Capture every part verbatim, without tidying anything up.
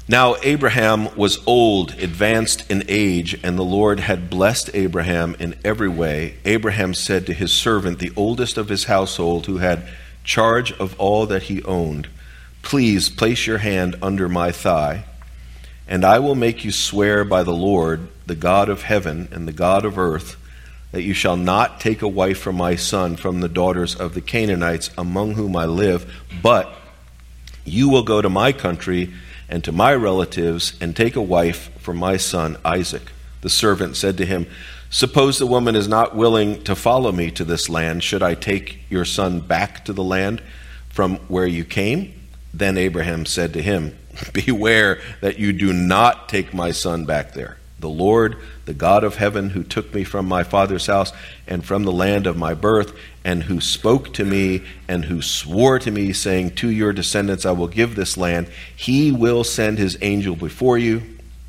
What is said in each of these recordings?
Now Abraham was old, advanced in age, and the Lord had blessed Abraham in every way. Abraham said to his servant, the oldest of his household, who had charge of all that he owned, please place your hand under my thigh, and I will make you swear by the Lord, the God of heaven and the God of earth, that you shall not take a wife for my son from the daughters of the Canaanites among whom I live, but you will go to my country and to my relatives and take a wife for my son Isaac. The servant said to him, suppose the woman is not willing to follow me to this land. Should I take your son back to the land from where you came? Then Abraham said to him, beware that you do not take my son back there. The Lord, the God of heaven, who took me from my father's house and from the land of my birth, and who spoke to me and who swore to me, saying, to your descendants I will give this land, he will send his angel before you,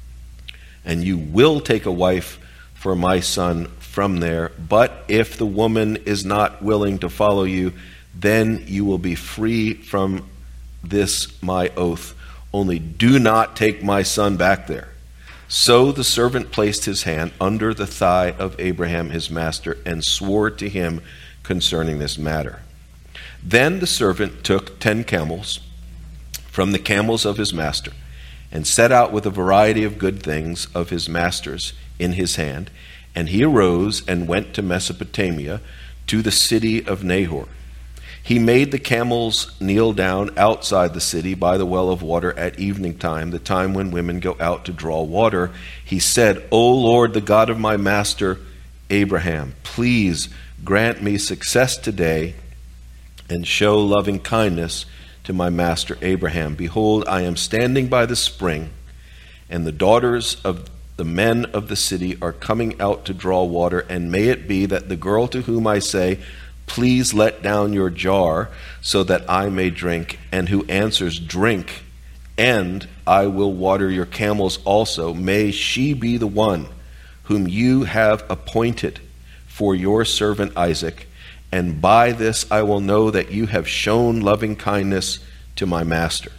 and you will take a wife for my son from there. But if the woman is not willing to follow you, then you will be free from this my oath. Only do not take my son back there. So the servant placed his hand under the thigh of Abraham his master and swore to him concerning this matter. Then the servant took ten camels from the camels of his master and set out with a variety of good things of his master's in his hand. And he arose and went to Mesopotamia, to the city of Nahor. He made the camels kneel down outside the city by the well of water at evening time, the time when women go out to draw water. He said, O Lord, the God of my master Abraham, please grant me success today and show loving kindness to my master Abraham. Behold, I am standing by the spring, and the daughters of the men of the city are coming out to draw water, and may it be that the girl to whom I say, please let down your jar so that I may drink, and who answers, drink, and I will water your camels also, may she be the one whom you have appointed for your servant Isaac, and by this I will know that you have shown loving kindness to my master.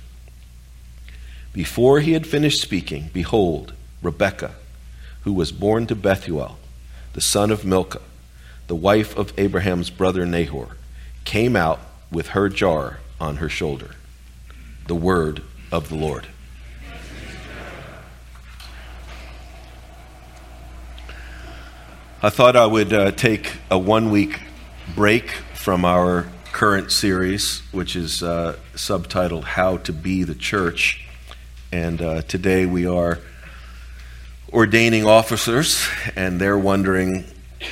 Before he had finished speaking, behold, Rebekah, who was born to Bethuel, the son of Milcah, the wife of Abraham's brother Nahor, came out with her jar on her shoulder. The word of the Lord. I thought I would uh, take a one-week break from our current series, which is uh, subtitled How to Be the Church. And uh, today we are ordaining officers, and they're wondering,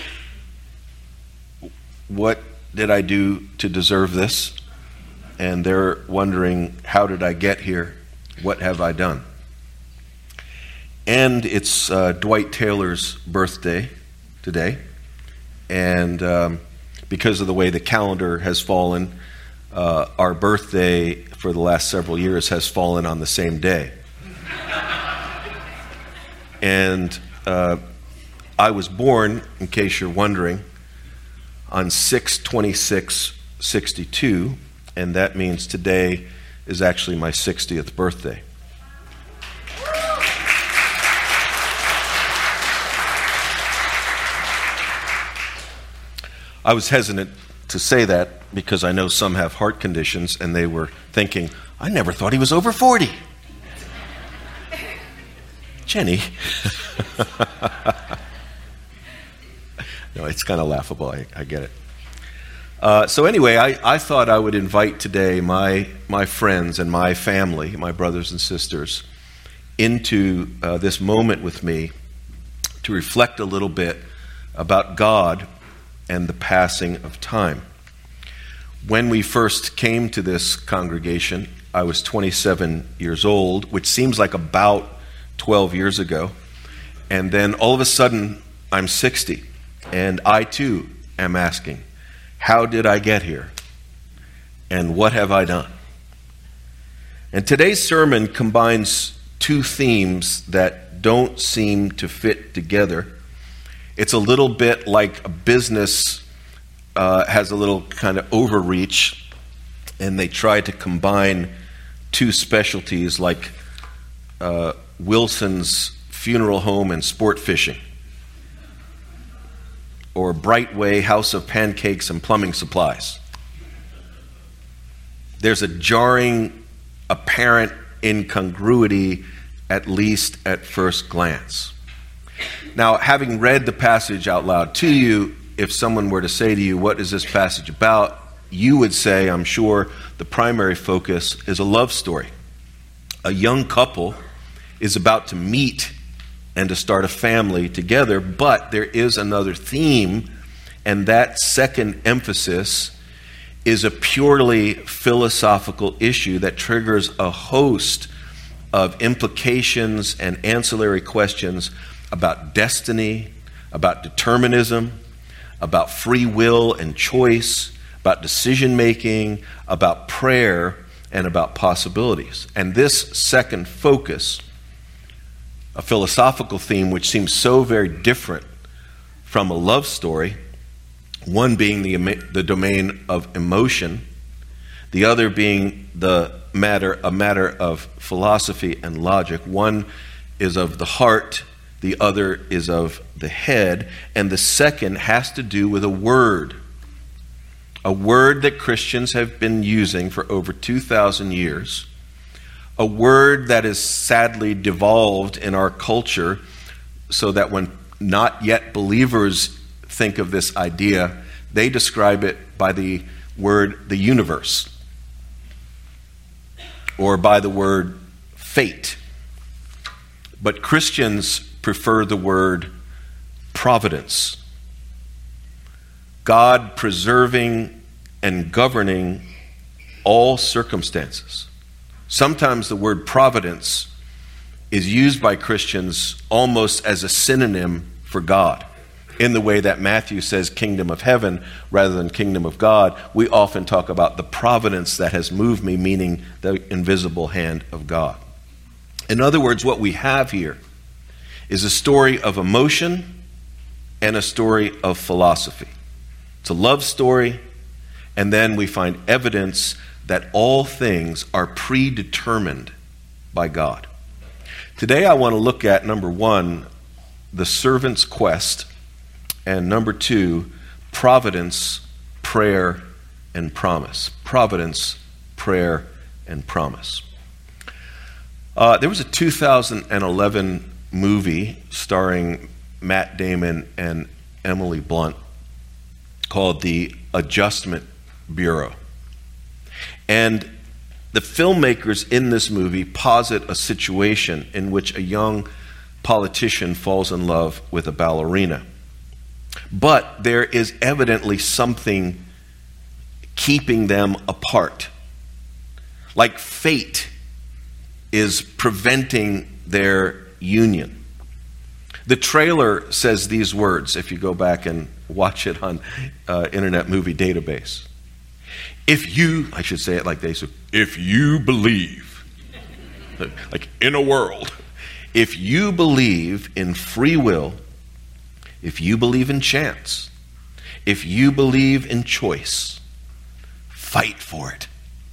what did I do to deserve this? And they're wondering, how did I get here? What have I done? And it's uh, Dwight Taylor's birthday today. And um, because of the way the calendar has fallen, uh, our birthday for the last several years has fallen on the same day. And uh, I was born, in case you're wondering, on six twenty-six sixty-two, and that means today is actually my sixtieth birthday. I was hesitant to say that because I know some have heart conditions, and they were thinking, I never thought he was over forty. Jenny. No, it's kind of laughable. I, I get it. Uh, so anyway, I, I thought I would invite today my my friends and my family, my brothers and sisters, into uh, this moment with me to reflect a little bit about God and the passing of time. When we first came to this congregation, I was twenty-seven years old, which seems like about twelve years ago. And then all of a sudden, I'm sixty. And I too am asking, how did I get here? And what have I done? And today's sermon combines two themes that don't seem to fit together. It's a little bit like a business uh, has a little kind of overreach, and they try to combine two specialties like uh, Wilson's Funeral Home and Sport Fishing, or Brightway House of Pancakes and Plumbing Supplies. There's a jarring, apparent incongruity, at least at first glance. Now, having read the passage out loud to you, if someone were to say to you, what is this passage about? You would say, I'm sure, the primary focus is a love story. A young couple is about to meet and to start a family together, but there is another theme, and that second emphasis is a purely philosophical issue that triggers a host of implications and ancillary questions about destiny, about determinism, about free will and choice, about decision making, about prayer, and about possibilities. And this second focus, a philosophical theme which seems so very different from a love story, one being the, the domain of emotion, the other being the matter, a matter of philosophy and logic. One is of the heart, the other is of the head, and the second has to do with a word. A word that Christians have been using for over two thousand years. A word that is sadly devolved in our culture so that when not yet believers think of this idea, they describe it by the word the universe, or by the word fate. But Christians prefer the word providence. God preserving and governing all circumstances. Sometimes the word providence is used by Christians almost as a synonym for God. In the way that Matthew says kingdom of heaven rather than kingdom of God, we often talk about the providence that has moved me, meaning the invisible hand of God. In other words, what we have here is a story of emotion and a story of philosophy. It's a love story, and then we find evidence that all things are predetermined by God. Today I want to look at, number one, the servant's quest, and number two, providence, prayer, and promise. Providence, prayer, and promise. Uh, there was a two thousand eleven movie starring Matt Damon and Emily Blunt called The Adjustment Bureau. And the filmmakers in this movie posit a situation in which a young politician falls in love with a ballerina. But there is evidently something keeping them apart. Like fate is preventing their union. The trailer says these words, if you go back and watch it on uh, Internet Movie Database. If you, I should say it like they said, if you believe, like in a world, if you believe in free will, if you believe in chance, if you believe in choice, fight for it.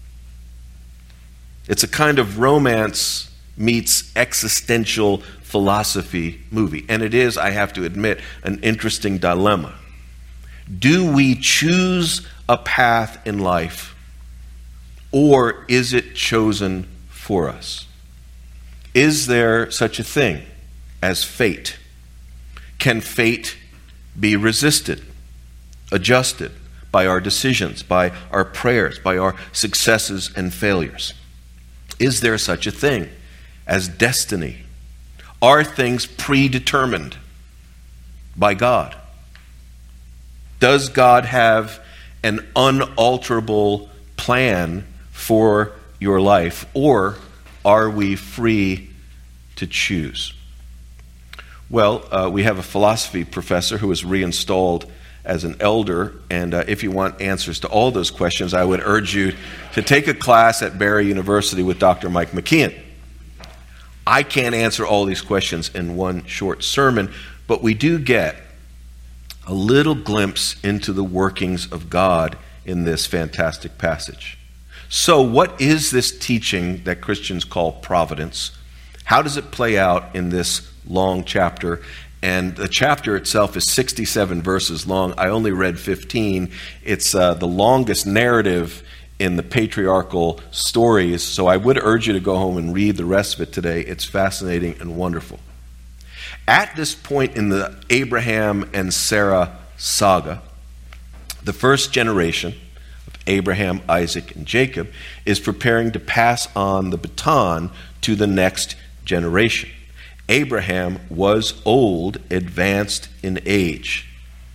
It's a kind of romance meets existential philosophy movie. And it is, I have to admit, an interesting dilemma. Do we choose a path in life, or is it chosen for us? Is there such a thing as fate? Can fate be resisted, adjusted by our decisions, by our prayers, by our successes and failures? Is there such a thing as destiny? Are things predetermined by God? Does God have an unalterable plan for your life, or are we free to choose? Well, uh, we have a philosophy professor who was reinstalled as an elder, and uh, if you want answers to all those questions, I would urge you to take a class at Barry University with Doctor Mike McKeon. I can't answer all these questions in one short sermon, but we do get a little glimpse into the workings of God in this fantastic passage. So what is this teaching that Christians call providence? How does it play out in this long chapter? And the chapter itself is sixty-seven verses long. I only read fifteen. It's uh, the longest narrative in the patriarchal stories, so I would urge you to go home and read the rest of it today. It's fascinating and wonderful. At this point in the Abraham and Sarah saga, the first generation of Abraham, Isaac, and Jacob is preparing to pass on the baton to the next generation. Abraham was old, advanced in age.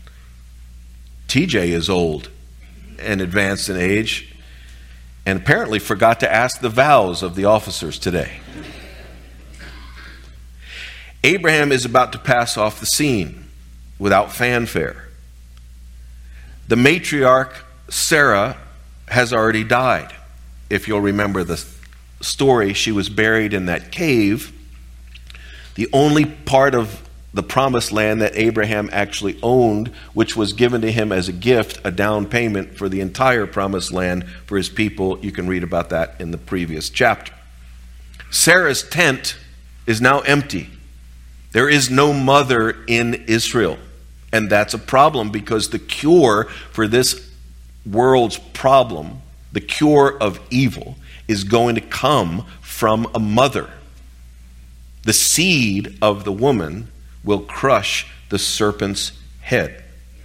T J is old and advanced in age, and apparently forgot to ask the vows of the officers today. Abraham is about to pass off the scene without fanfare. The matriarch, Sarah, has already died. If you'll remember the story, she was buried in that cave. The only part of the promised land that Abraham actually owned, which was given to him as a gift, a down payment for the entire promised land for his people. You can read about that in the previous chapter. Sarah's tent is now empty. There is no mother in Israel. And that's a problem, because the cure for this world's problem, the cure of evil, is going to come from a mother. The seed of the woman will crush the serpent's head.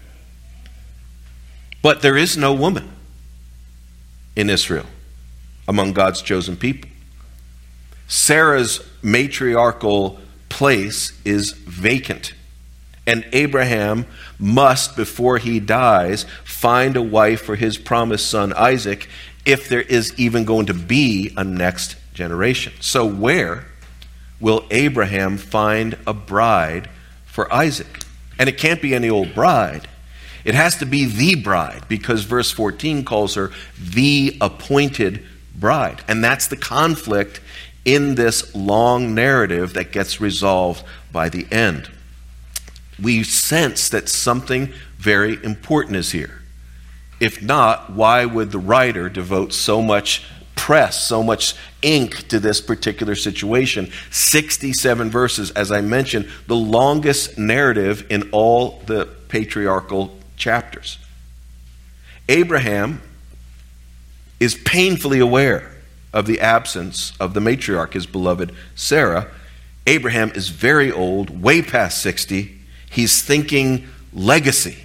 But there is no woman in Israel among God's chosen people. Sarah's matriarchal place is vacant. And Abraham must, before he dies, find a wife for his promised son Isaac, if there is even going to be a next generation. So where will Abraham find a bride for Isaac? And it can't be any old bride. It has to be the bride, because verse fourteen calls her the appointed bride. And that's the conflict in this long narrative that gets resolved by the end. We sense that something very important is here. If not, why would the writer devote so much press, so much ink to this particular situation? sixty-seven verses, as I mentioned, the longest narrative in all the patriarchal chapters. Abraham is painfully aware of the absence of the matriarch, his beloved Sarah. Abraham is very old, way past sixty. He's thinking legacy.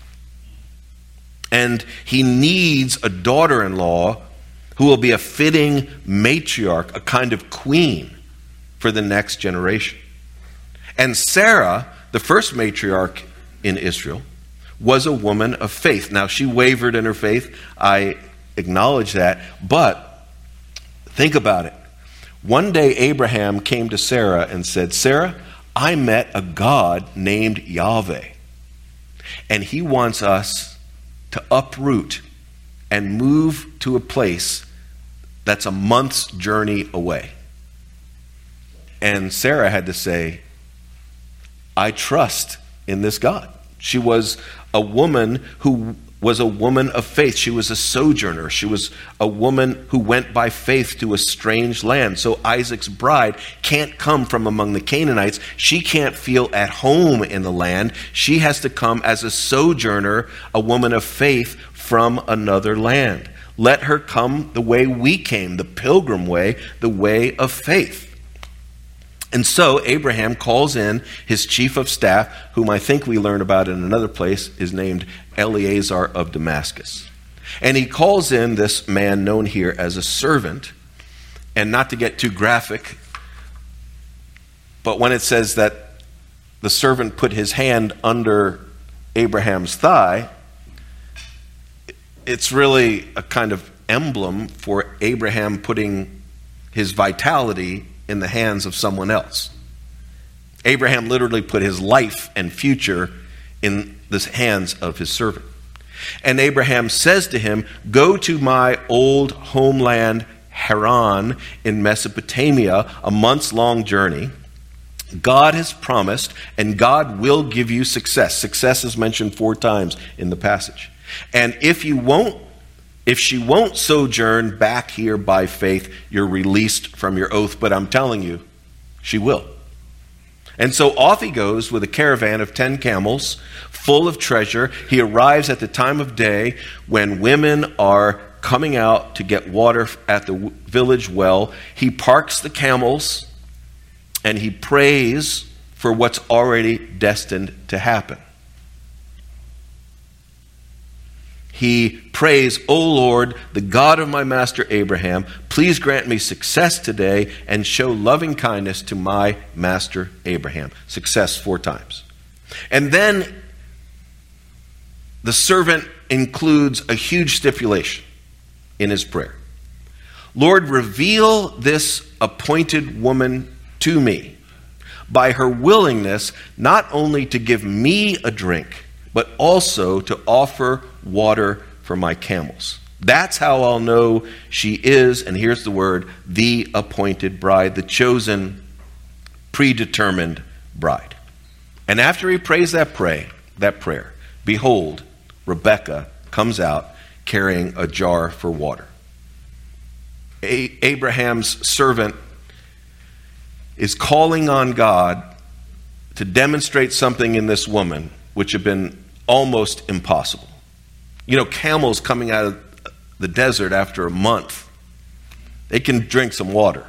And he needs a daughter-in-law who will be a fitting matriarch, a kind of queen for the next generation. And Sarah, the first matriarch in Israel, was a woman of faith. Now, she wavered in her faith. I acknowledge that. But think about it. One day, Abraham came to Sarah and said, "Sarah, I met a God named Yahweh, and he wants us to uproot and move to a place that's a month's journey away." And Sarah had to say, "I trust in this God." She was a woman who was a woman of faith. She was a sojourner. She was a woman who went by faith to a strange land. So Isaac's bride can't come from among the Canaanites. She can't feel at home in the land. She has to come as a sojourner, a woman of faith from another land. Let her come the way we came, the pilgrim way, the way of faith. And so Abraham calls in his chief of staff, whom I think we learn about in another place, is named Eleazar of Damascus. And he calls in this man known here as a servant. And not to get too graphic, but when it says that the servant put his hand under Abraham's thigh, it's really a kind of emblem for Abraham putting his vitality in the hands of someone else. Abraham literally put his life and future in the hands of his servant. And Abraham says to him, "Go to my old homeland Haran in Mesopotamia, a month's long journey. God has promised, and God will give you success." Success is mentioned four times in the passage. And if you won't If she won't sojourn back here by faith, you're released from your oath. But I'm telling you, She will. And so off he goes with a caravan of ten camels full of treasure. He arrives at the time of day when women are coming out to get water at the village well. He parks the camels and he prays for what's already destined to happen. He prays, "O Lord, the God of my master Abraham, please grant me success today and show loving kindness to my master Abraham." Success four times. And then the servant includes a huge stipulation in his prayer. "Lord, reveal this appointed woman to me by her willingness not only to give me a drink, but also to offer water for my camels. That's how I'll know she is," and here's the word, "the appointed bride," the chosen, predetermined bride. And after he prays that pray, that prayer, behold, Rebekah comes out carrying a jar for water. A- Abraham's servant is calling on God to demonstrate something in this woman which had been almost impossible. You know, camels coming out of the desert after a month, they can drink some water.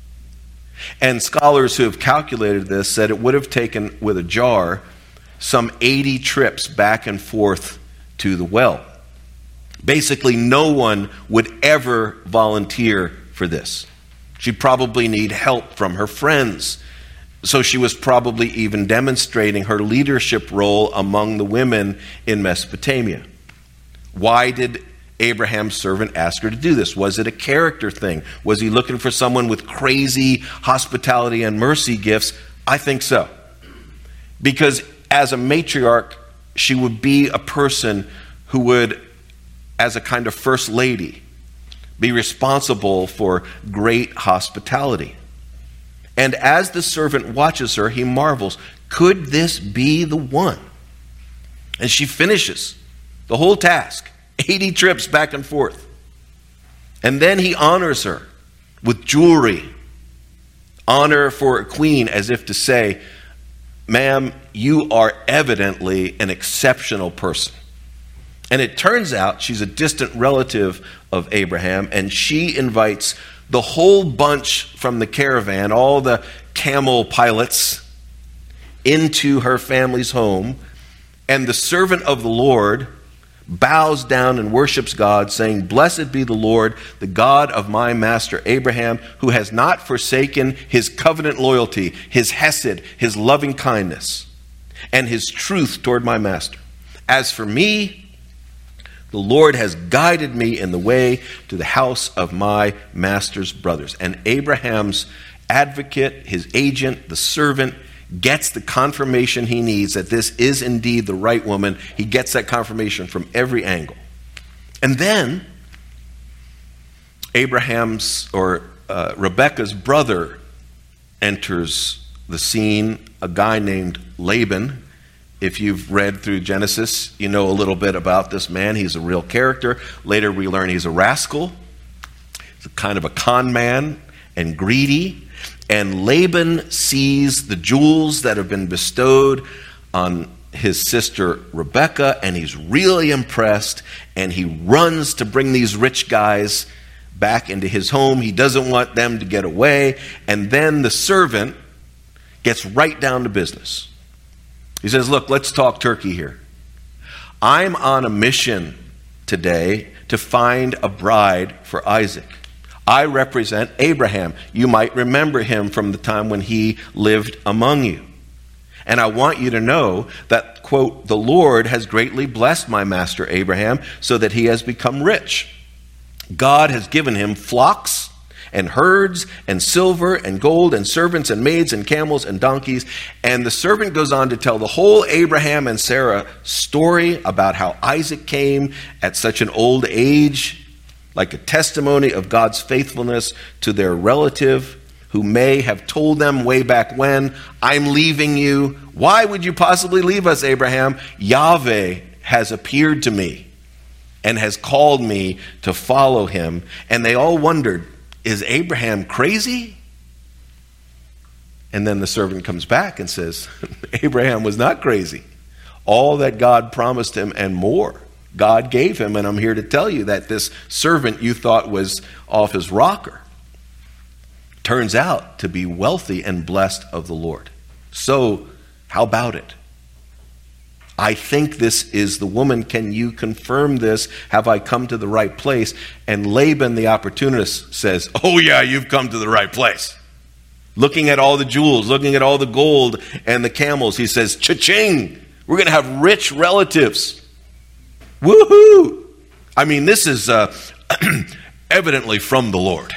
And scholars who have calculated this said it would have taken, with a jar, some eighty trips back and forth to the well. Basically, no one would ever volunteer for this. She'd probably need help from her friends. So she was probably even demonstrating her leadership role among the women in Mesopotamia. Why did Abraham's servant ask her to do this? Was it a character thing? Was he looking for someone with crazy hospitality and mercy gifts? I think so. Because as a matriarch, she would be a person who would, as a kind of first lady, be responsible for great hospitality. And as the servant watches her, he marvels, could this be the one? And she finishes the whole task, eighty trips back and forth. And then he honors her with jewelry, honor for a queen, as if to say, "Ma'am, you are evidently an exceptional person." And it turns out she's a distant relative of Abraham, and she invites the whole bunch from the caravan, all the camel pilots, into her family's home. And the servant of the Lord bows down and worships God, saying, "Blessed be the Lord, the God of my master Abraham, who has not forsaken his covenant loyalty, his hesed, his loving kindness, and his truth toward my master. As for me, the Lord has guided me in the way to the house of my master's brothers." And Abraham's advocate, his agent, the servant, gets the confirmation he needs that this is indeed the right woman. He gets that confirmation from every angle. And then Abraham's or uh, Rebekah's brother enters the scene, a guy named Laban. If you've read through Genesis, you know a little bit about this man. He's a real character. Later we learn he's a rascal. He's a kind of a con man and greedy. And Laban sees the jewels that have been bestowed on his sister Rebekah, and he's really impressed, and he runs to bring these rich guys back into his home. He doesn't want them to get away. And then the servant gets right down to business. He says, "Look, let's talk turkey here. I'm on a mission today to find a bride for Isaac. I represent Abraham. You might remember him from the time when he lived among you. And I want you to know that, quote, the Lord has greatly blessed my master Abraham so that he has become rich. God has given him flocks and herds and silver and gold and servants and maids and camels and donkeys." And the servant goes on to tell the whole Abraham and Sarah story about how Isaac came at such an old age, like a testimony of God's faithfulness to their relative who may have told them way back when, "I'm leaving you. Why would you possibly leave us, Abraham? Yahweh has appeared to me and has called me to follow him." And they all wondered, is Abraham crazy? And then the servant comes back and says, Abraham was not crazy. All that God promised him and more, God gave him. And I'm here to tell you that this servant you thought was off his rocker turns out to be wealthy and blessed of the Lord. So, how about it? I think this is the woman. Can you confirm this? Have I come to the right place? And Laban, the opportunist, says, oh yeah, you've come to the right place. Looking at all the jewels, looking at all the gold and the camels, he says, cha-ching, we're going to have rich relatives. Woohoo! I mean, this is uh, evidently from the Lord.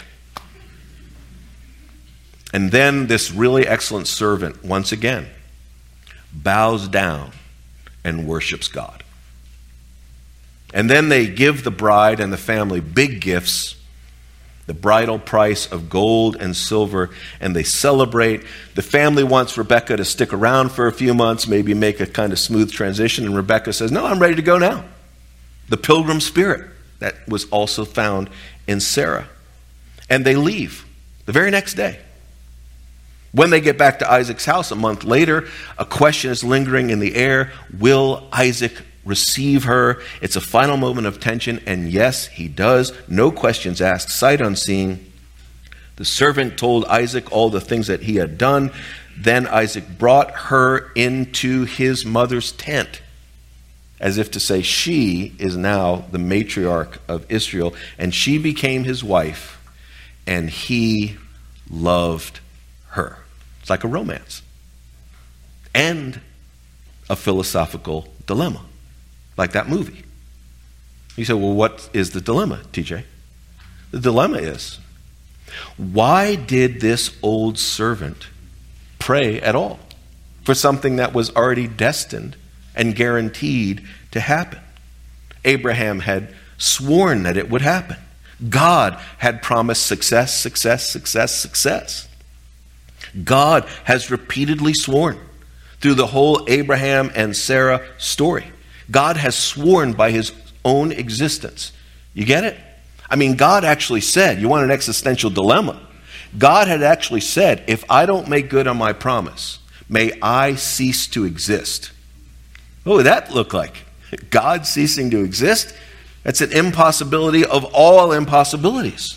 And then this really excellent servant, once again, bows down and worships God. And then they give the bride and the family big gifts, the bridal price of gold and silver, and they celebrate. The family wants Rebekah to stick around for a few months, maybe make a kind of smooth transition, and Rebekah says, no, I'm ready to go now. The pilgrim spirit that was also found in Sarah. And they leave the very next day. When they get back to Isaac's house a month later, a question is lingering in the air. Will Isaac receive her? It's a final moment of tension, and yes, he does. No questions asked, sight unseen. The servant told Isaac all the things that he had done. Then Isaac brought her into his mother's tent, as if to say, she is now the matriarch of Israel, and she became his wife, and he loved her. It's like a romance. And a philosophical dilemma, like that movie. You say, well, what is the dilemma, T J? The dilemma is, why did this old servant pray at all for something that was already destined and guaranteed to happen? Abraham had sworn that it would happen. God had promised success, success, success, success. God has repeatedly sworn through the whole Abraham and Sarah story. God has sworn by his own existence. You get it? I mean, God actually said, you want an existential dilemma? God had actually said, if I don't make good on my promise, may I cease to exist. What would that look like? God ceasing to exist? That's an impossibility of all impossibilities.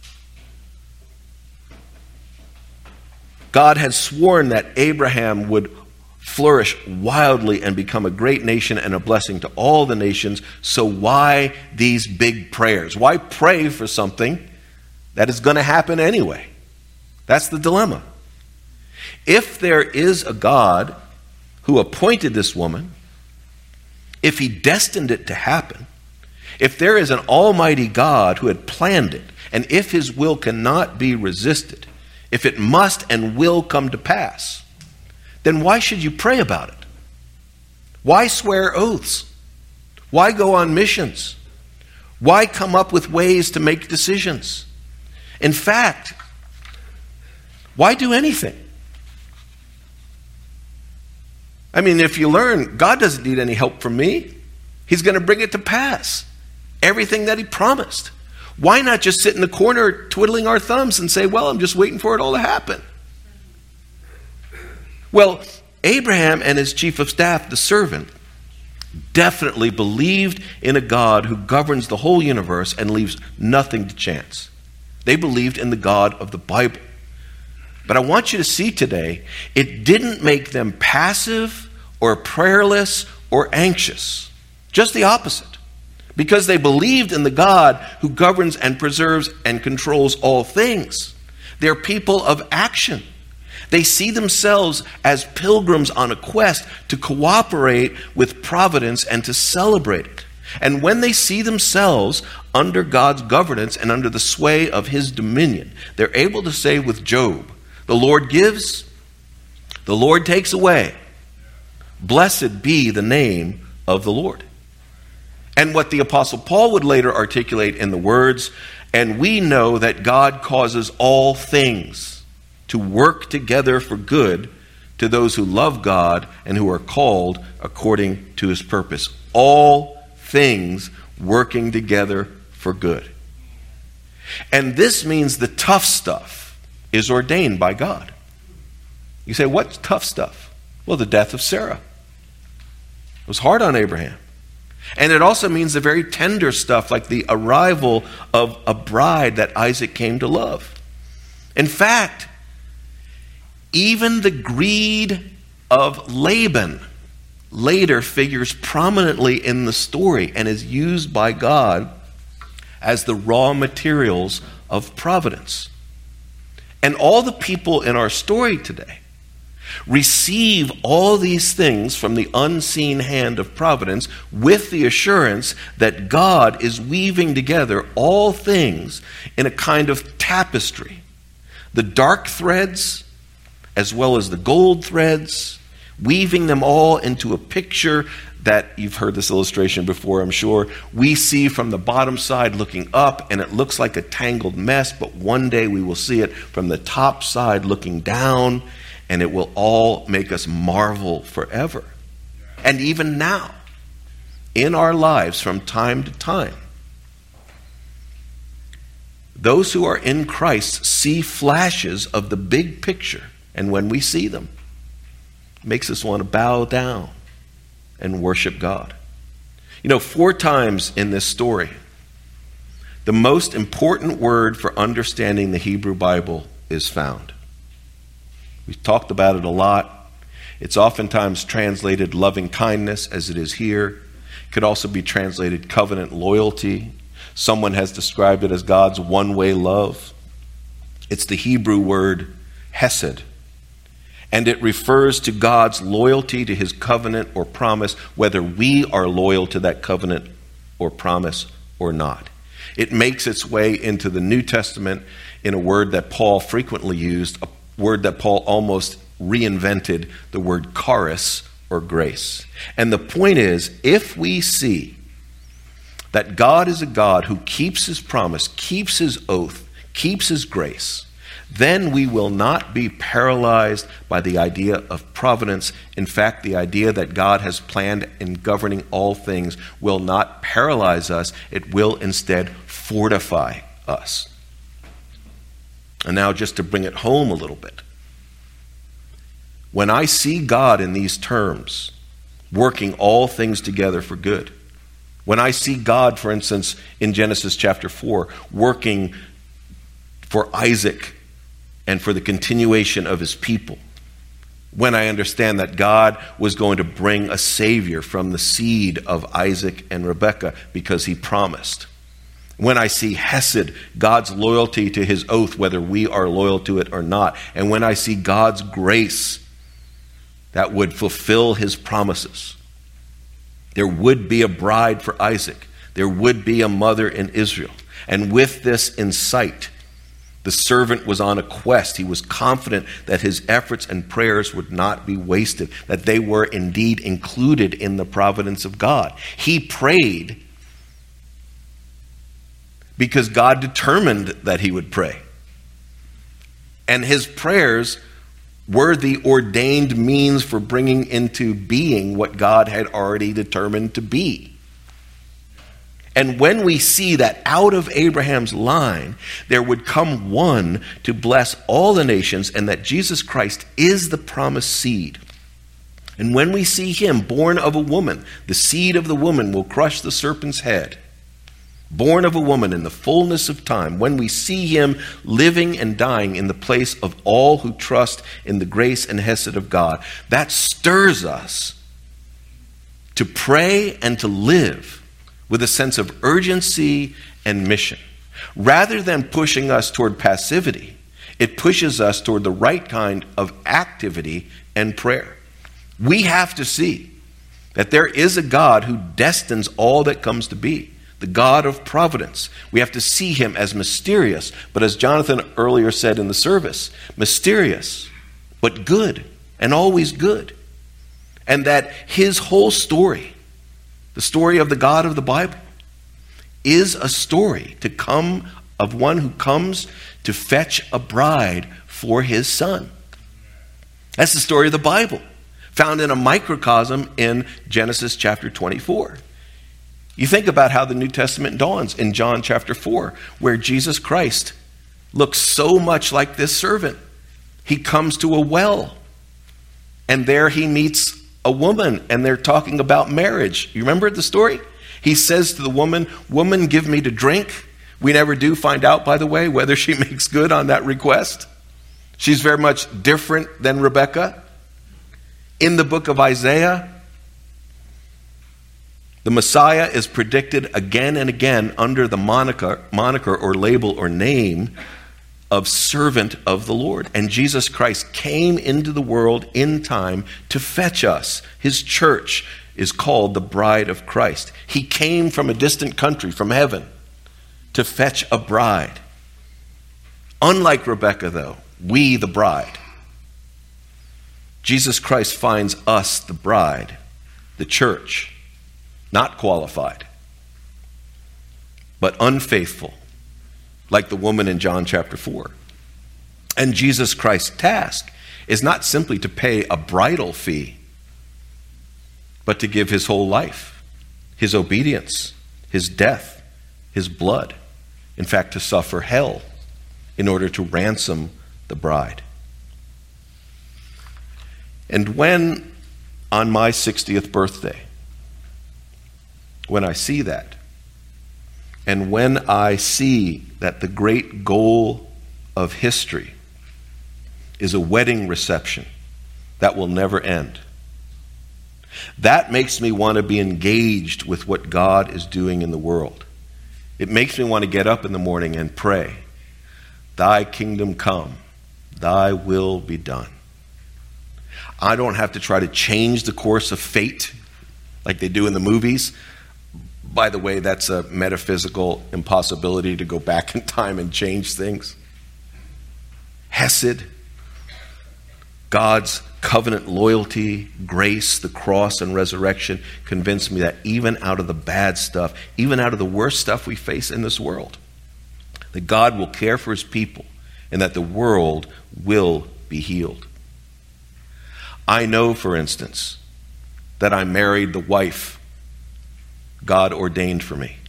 God had sworn that Abraham would flourish wildly and become a great nation and a blessing to all the nations. So why these big prayers? Why pray for something that is going to happen anyway? That's the dilemma. If there is a God who appointed this woman, if he destined it to happen, if there is an almighty God who had planned it, and if his will cannot be resisted, if it must and will come to pass, then why should you pray about it? Why swear oaths? Why go on missions? Why come up with ways to make decisions? In fact, why do anything? I mean, if you learn, God doesn't need any help from me. He's going to bring it to pass. Everything that he promised. Why not just sit in the corner twiddling our thumbs and say, well, I'm just waiting for it all to happen? Well, Abraham and his chief of staff, the servant, definitely believed in a God who governs the whole universe and leaves nothing to chance. They believed in the God of the Bible. But I want you to see today, it didn't make them passive or prayerless or anxious. Just the opposite. Because they believed in the God who governs and preserves and controls all things. They're people of action. They see themselves as pilgrims on a quest to cooperate with providence and to celebrate it. And when they see themselves under God's governance and under the sway of his dominion, they're able to say with Job, the Lord gives, the Lord takes away. Blessed be the name of the Lord. And what the Apostle Paul would later articulate in the words, and we know that God causes all things to work together for good to those who love God and who are called according to his purpose. All things working together for good. And this means the tough stuff is ordained by God. You say, what's tough stuff? Well, the death of Sarah. It was hard on Abraham. And it also means the very tender stuff, like the arrival of a bride that Isaac came to love. In fact, even the greed of Laban later figures prominently in the story and is used by God as the raw materials of providence. And all the people in our story today receive all these things from the unseen hand of providence with the assurance that God is weaving together all things in a kind of tapestry. The dark threads as well as the gold threads, weaving them all into a picture that, you've heard this illustration before, I'm sure, we see from the bottom side looking up, and it looks like a tangled mess, but one day we will see it from the top side looking down, and it will all make us marvel forever. And even now, in our lives from time to time, those who are in Christ see flashes of the big picture, and when we see them, it makes us want to bow down and worship God. You know, four times in this story, the most important word for understanding the Hebrew Bible is found. We've talked about it a lot. It's oftentimes translated loving kindness, as it is here. It could also be translated covenant loyalty. Someone has described it as God's one-way love. It's the Hebrew word hesed. And it refers to God's loyalty to his covenant or promise, whether we are loyal to that covenant or promise or not. It makes its way into the New Testament in a word that Paul frequently used, a word that Paul almost reinvented, the word charis, or grace. And the point is, if we see that God is a God who keeps his promise, keeps his oath, keeps his grace, then we will not be paralyzed by the idea of providence. In fact, the idea that God has planned in governing all things will not paralyze us. It will instead fortify us. And now, just to bring it home a little bit, when I see God in these terms, working all things together for good, when I see God, for instance, in Genesis chapter four, working for Isaac and for the continuation of his people, when I understand that God was going to bring a Savior from the seed of Isaac and Rebekah because he promised, when I see hesed, God's loyalty to his oath, whether we are loyal to it or not, and when I see God's grace that would fulfill his promises, there would be a bride for Isaac, there would be a mother in Israel. And with this in sight, the servant was on a quest. He was confident that his efforts and prayers would not be wasted, that they were indeed included in the providence of God. He prayed because God determined that he would pray. And his prayers were the ordained means for bringing into being what God had already determined to be. And when we see that out of Abraham's line, there would come one to bless all the nations, and that Jesus Christ is the promised seed. And when we see him born of a woman, the seed of the woman will crush the serpent's head. Born of a woman in the fullness of time, when we see him living and dying in the place of all who trust in the grace and hesed of God, that stirs us to pray and to live with a sense of urgency and mission. Rather than pushing us toward passivity, it pushes us toward the right kind of activity and prayer. We have to see that there is a God who destines all that comes to be, the God of providence. We have to see him as mysterious, but as Jonathan earlier said in the service, mysterious, but good, and always good. And that his whole story, the story of the God of the Bible, is a story to come of one who comes to fetch a bride for his son. That's the story of the Bible, found in a microcosm in Genesis chapter twenty-four. You think about how the New Testament dawns in John chapter four, where Jesus Christ looks so much like this servant. He comes to a well And there he meets a woman, and they're talking about marriage. You remember the story? He says to the woman, "Woman, give me to drink." We never do find out, by the way, whether she makes good on that request. She's very much different than Rebekah. In the book of Isaiah, the Messiah is predicted again and again under the moniker, moniker or label or name of servant of the Lord. And Jesus Christ came into the world in time to fetch us. His church is called the bride of Christ. He came from a distant country, from heaven, to fetch a bride. Unlike Rebekah, though, we the bride. Jesus Christ finds us the bride, the church, not qualified, but unfaithful, like the woman in John chapter four. And Jesus Christ's task is not simply to pay a bridal fee, but to give his whole life, his obedience, his death, his blood. In fact, to suffer hell in order to ransom the bride. And when, on my sixtieth birthday, when I see that, and when I see that the great goal of history is a wedding reception that will never end, that makes me want to be engaged with what God is doing in the world. It makes me want to get up in the morning and pray, "Thy kingdom come, thy will be done." I don't have to try to change the course of fate like they do in the movies. By the way, that's a metaphysical impossibility to go back in time and change things. Hesed, God's covenant loyalty, grace, the cross, and resurrection convince me that even out of the bad stuff, even out of the worst stuff we face in this world, that God will care for his people and that the world will be healed. I know, for instance, that I married the wife God ordained for me.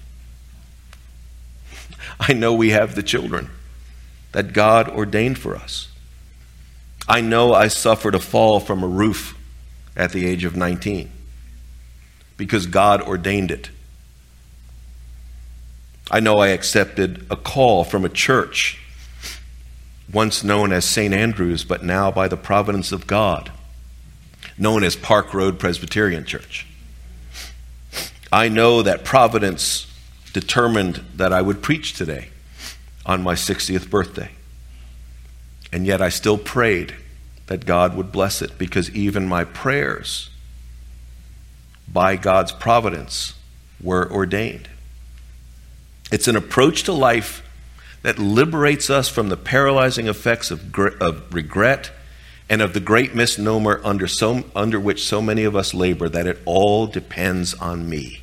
I know we have the children that God ordained for us. I know I suffered a fall from a roof at the age of nineteen because God ordained it. I know I accepted a call from a church once known as Saint Andrews, but now by the providence of God, known as Park Road Presbyterian Church. I know that providence determined that I would preach today on my sixtieth birthday. And yet I still prayed that God would bless it, because even my prayers, by God's providence, were ordained. It's an approach to life that liberates us from the paralyzing effects of, gr- of regret and of the great misnomer under, so, under which so many of us labor, that it all depends on me.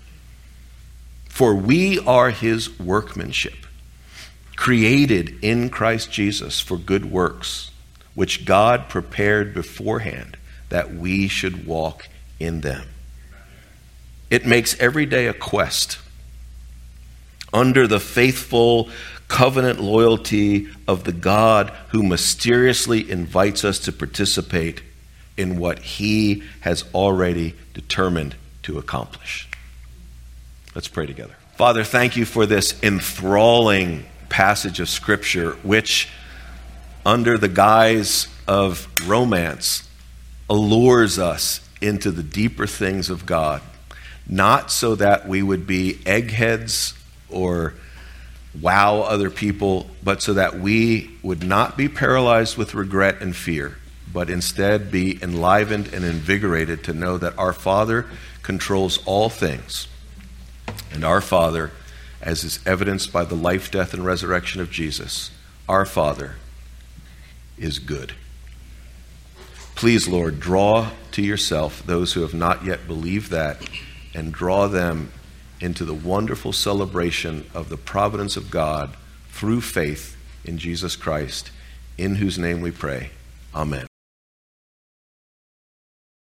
For we are his workmanship, created in Christ Jesus for good works, which God prepared beforehand that we should walk in them. It makes every day a quest under the faithful covenant loyalty of the God who mysteriously invites us to participate in what he has already determined to accomplish. Let's pray together. Father, thank you for this enthralling passage of Scripture, which, under the guise of romance, allures us into the deeper things of God, not so that we would be eggheads or wow other people, but so that we would not be paralyzed with regret and fear, but instead be enlivened and invigorated to know that our Father controls all things. And our Father, as is evidenced by the life, death, and resurrection of Jesus, our Father is good. Please, Lord, draw to yourself those who have not yet believed that, and draw them into the wonderful celebration of the providence of God through faith in Jesus Christ, in whose name we pray. Amen.